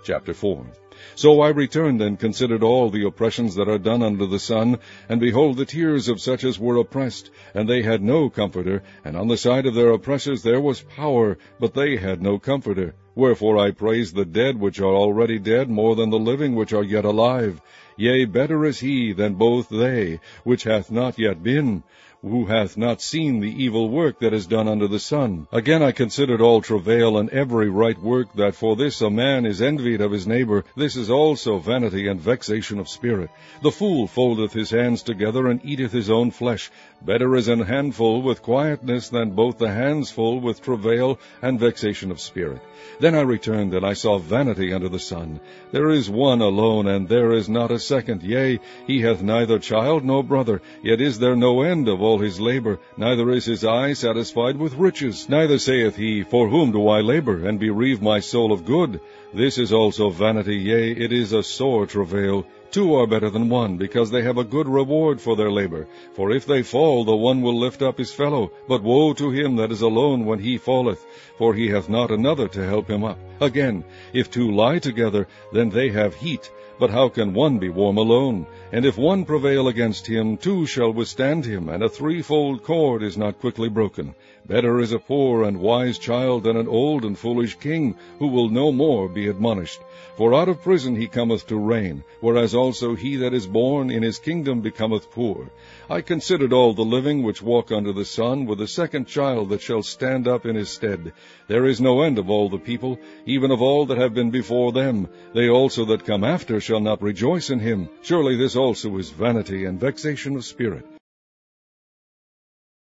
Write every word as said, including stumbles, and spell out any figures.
Chapter four. So I returned and considered all the oppressions that are done under the sun, and behold the tears of such as were oppressed, and they had no comforter, and on the side of their oppressors there was power, but they had no comforter. Wherefore I praise the dead which are already dead more than the living which are yet alive. Yea, better is he than both they, which hath not yet been, who hath not seen the evil work that is done under the sun. Again I considered all travail and every right work, that for this a man is envied of his neighbor. This is also vanity and vexation of spirit. The fool foldeth his hands together, and eateth his own flesh. Better is an handful with quietness than both the hands full with travail and vexation of spirit. Then I returned, and I saw vanity under the sun. There is one alone, and there is not a second. Yea, he hath neither child nor brother, yet is there no end of all his labor, neither is his eye satisfied with riches. Neither saith he, For whom do I labor, and bereave my soul of good? This is also vanity, yea, it is a sore travail. Two are better than one, because they have a good reward for their labor. For if they fall, the one will lift up his fellow. But woe to him that is alone when he falleth, for he hath not another to help him up. Again, if two lie together, then they have heat. But how can one be warm alone? And if one prevail against him, two shall withstand him, and a threefold cord is not quickly broken. Better is a poor and wise child than an old and foolish king, who will no more be admonished. For out of prison he cometh to reign, whereas also he that is born in his kingdom becometh poor. I considered all the living which walk under the sun, with a second child that shall stand up in his stead. There is no end of all the people, even of all that have been before them. They also that come after shall not rejoice in him. Surely this also is vanity and vexation of spirit.